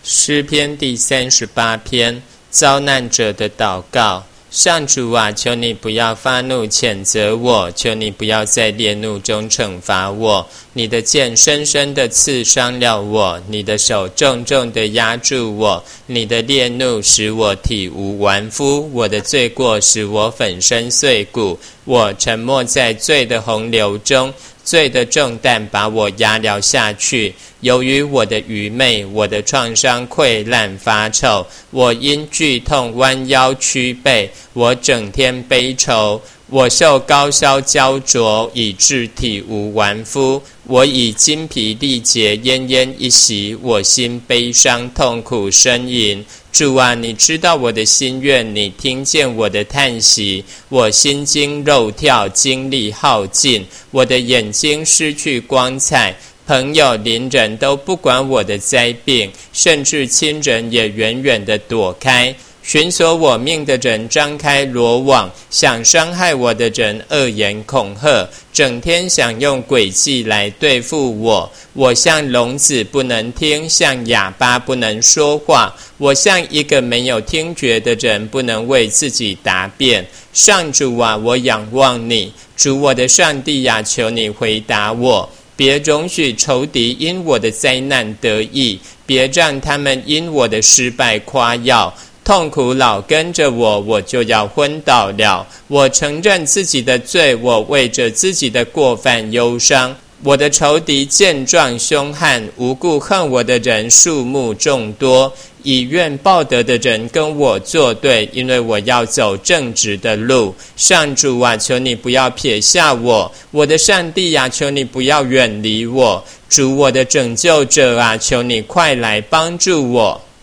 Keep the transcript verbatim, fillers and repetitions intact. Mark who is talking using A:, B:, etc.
A: 诗篇第三十八篇，遭难者的祷告。上主啊，求你不要发怒谴责我，求你不要在烈怒中惩罚我。你的剑深深地刺伤了我，你的手重重地压住我，你的烈怒使我体无完肤，我的罪过使我粉身碎骨。我沉没在罪的洪流中，罪的重担把我压了下去。由于我的愚昧，我的创伤溃烂发臭，我因剧痛弯腰屈背，我整天悲愁，我受高烧焦灼，以致体无完肤。我以筋疲力竭，奄奄一息，我心悲伤痛苦呻吟。主啊，你知道我的心愿，你听见我的叹息。我心惊肉跳，精力耗尽，我的眼睛失去光彩。朋友邻人都不管我的灾病，甚至亲人也远远地躲开。寻索我命的人张开罗网，想伤害我的人恶言恐吓，整天想用诡计来对付我。我像聋子不能听，像哑巴不能说话，我像一个没有听觉的人，不能为自己答辩。上主啊，我仰望你，主我的上帝啊，求你回答我。别容许仇敌因我的灾难得意，别让他们因我的失败夸耀。痛苦老跟着我，我就要昏倒了。我承认自己的罪，我为着自己的过犯忧伤。我的仇敌健壮凶悍，无故恨我的人数目众多，以怨报德的人跟我作对，因为我要走正直的路。上主啊，求你不要撇下我，我的上帝啊，求你不要远离我。主我的拯救者啊，求你快来帮助我。